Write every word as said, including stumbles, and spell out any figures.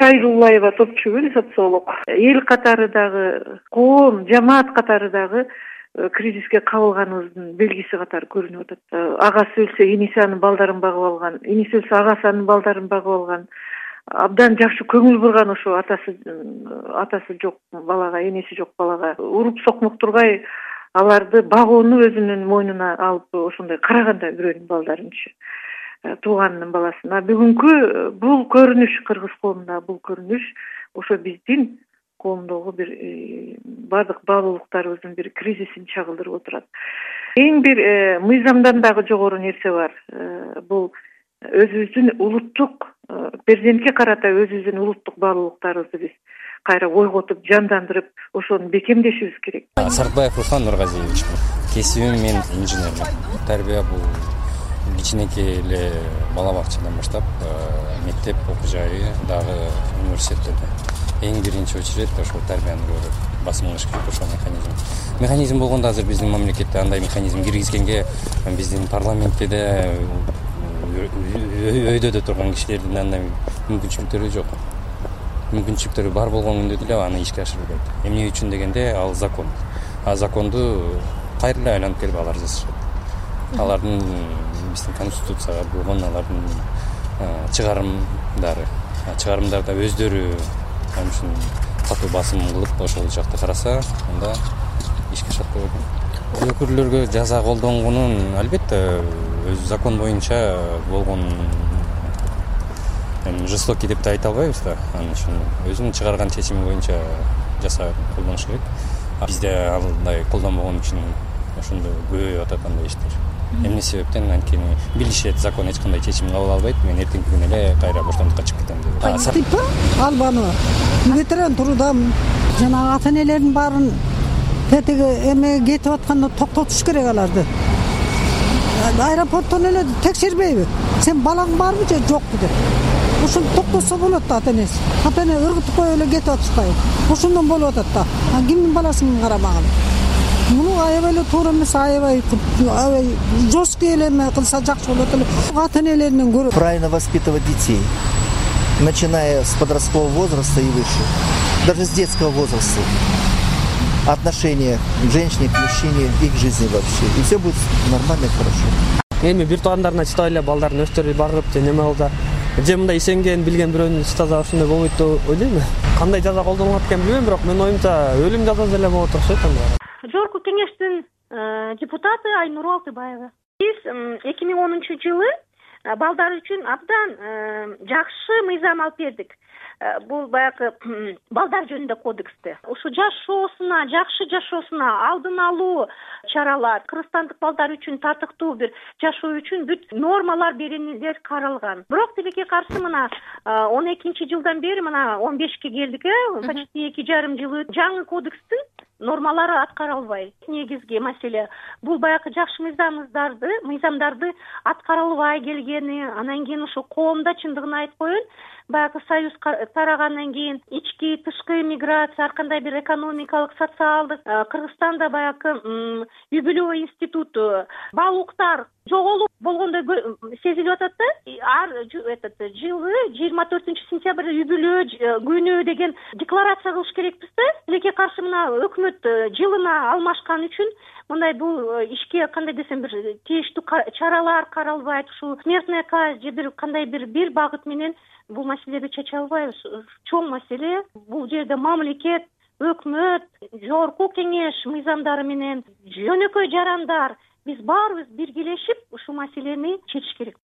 Шайлуулаева Топчугүл, социолог. Эл катары дагы, коом, жамаат катары дагы кризиске кабылганыбыздын белгиси катары көрүнүп атат. Агасы өлсө иниси анын балдарын багып алган, иниси өлсө агасы анын балдарын багып алган, абдан жакшы көңүл бурган ошо атасы атасы жок балага, энеси жок балага уруп сокмуктурбай аларды багууну өзүнүн мойнуна алып ошондой караганда бирөөнүн балдарынчы тууганынын баласына. Бүгүнкү бул көрүнүш кыргыз коомунда, бул көрүнүш ошо биздин коомдогу бир бардык баалуулуктарыбыздын бир кризисин чагылдырып отурат. Эң бир мыйзамдан дагы жогору нерсе бар. Бул өзүбүздүн улуттук президентке карата өзүбүздүн улуттук баалуулуктарыбызды биз кайра ойготуп, жандандырып, ошону бекемдешибиз керек. Саркбаев Руслан Нургазиевич. Кесибим мен инженермин. Тарбия бул кичинекей эле бала бакчадан баштап мектеп окуу жайы дагы университеттерде. Эң биринчи очередь ошол тарбияны көрүп басым кылыш керек ошол механизм. Механизм болгондо азыр биздин мамлекетте андай механизм киргизгенге биздин парламентте да өйдө да турган кишилердин андай мүмкүнчүлүктөрү жок. Мүмкүнчүлүктөрү бар болгон күндө деле аны ишке ашырбайт. Эмне үчүн дегенде ал закон. А законду кайра эле айланып келип алар жасашат. Алардын биздин конституцияга болгон алардын чыгарымдары, чыгарымдарда өздөрү ал үчүн катуу басым кылып ошол жакты караса, анда ишке ашат деп ойлойм. Өкүрлөргө жаза колдонгонун албетте өз закон боюнча болгон жестокий деп да айта албайбыз да. Анын үчүн өзүнүн чыгарган чечими боюнча жаса колдонуш керек. Бизде андай колдонбогон үчүн ошондой көбөйүп атат андай иштер. Эмне себептен анткени билишет, закон эч кандай чечим кабыл албайт. Мен эртеңки күнү эле кайра боштондукка чыгып кетем деп. Типа Албаны ветеран турдам жана ата энелердин баарын тетиги эме кетип атканда токтотуш керек аларды. Аэропорттон эле текшербейби? Сен балаң барбы же жокпу деп. Ошону токтотсо болот да ата энеси. Ата эне ыргытып коюп эле кетип атышпайбы? Ошондон болуп атат да. А кимдин баласын карамаган? Муну аябай эле туура эмес, аябай аябай жесткий эле эме кылса жакшы болот эле. Ата энелеринен көрөт. Правильно воспитывать детей, начиная с подросткового возраста и выше, даже с детского возраста. Отношение к женщине, к мужчине и к жизни вообще. И все будет нормально и хорошо. Эми бир туугандарына чыта эле балдарын өстөрүп барып же неме кылса, же мындай ишенген, билген бирөөнү чытаса ошондой болбойт деп ойлойм. Кандай жаза колдонулат экен билбейм, бирок менин оюмча өлүм жазасы эле болот окшойт анда. Жогорку кеңештин депутаты Айнур Алтыбаева. Биз эки миң онунчу жылы балдар үчүн абдан жакшы мыйзам алып бердик. Бул баягы балдар жөнүндө кодексти. Ушу жашоосуна, жакшы жашоосуна алдын алуу чаралар, кыргызстандык балдар үчүн татыктуу бир жашоо үчүн бүт нормалар беренелер каралган. Бирок тилекке каршы мына он экинчи жылдан бери мына он бешке келдик, почти эки жарым жыл жаңы кодекстин нормалары аткарылбай. Негизги маселе бул баягы жакшы мыйзамдарды, мыйзамдарды аткарылбай келгени, анан кийин ошо коомдо чындыгын айтып коеюн, баягы союз тарагандан кийин ички тышкы миграция, ар кандай бир экономикалык, социалдык Кыргызстанда баягы үй-бүлө институту, баалуулуктар жоголуп болгондой сезилип атат да. Ар этот жылы жыйырма төртүнчү сентябрь үй-бүлө күнү деген декларация кылыш керекпиз да. Тилекке каршы мына өкмөт жылына алмашкан үчүн мындай бул ишке кандай десем бир тийиштүү чаралар каралбайт. Ушул смертная казнь же бир кандай бир бир багыт менен бул маселени чече албайбыз. Чоң маселе бул жерде мамлекет, өкмөт, жогорку кеңеш мыйзамдары менен жөнөкөй жарандар биз баарыбыз биргелешип ушул маселени чечиш керек.